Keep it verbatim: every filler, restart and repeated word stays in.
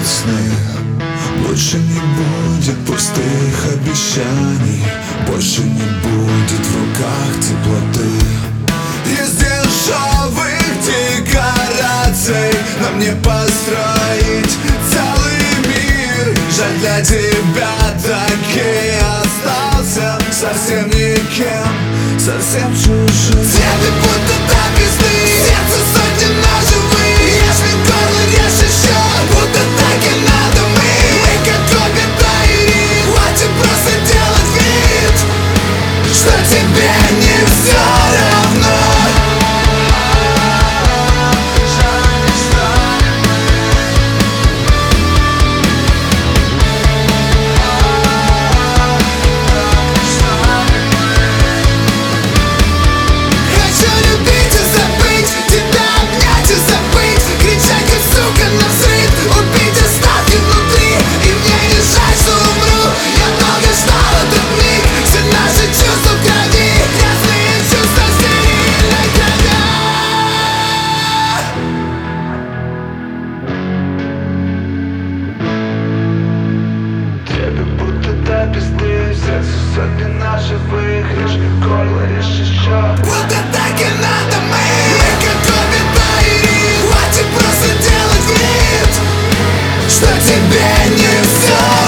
весны. Больше не будет пустых обещаний, больше не будет в руках теплоты. Из дешевых декораций нам не построить целый мир. Жаль, для тебя таки остался совсем никем, совсем чужим. Тебе будто до пизды, сердце сотни ножевых. Ешь мне горло, режь еще, будто так и надо мы. Мы как обе тайри, хватит просто делать вид, что тебе не все равно. Сотни наших выигрыш, горло режь еще. Будто так и надо мы. Мы как обе тайри, хватит просто делать вид, что тебе не все.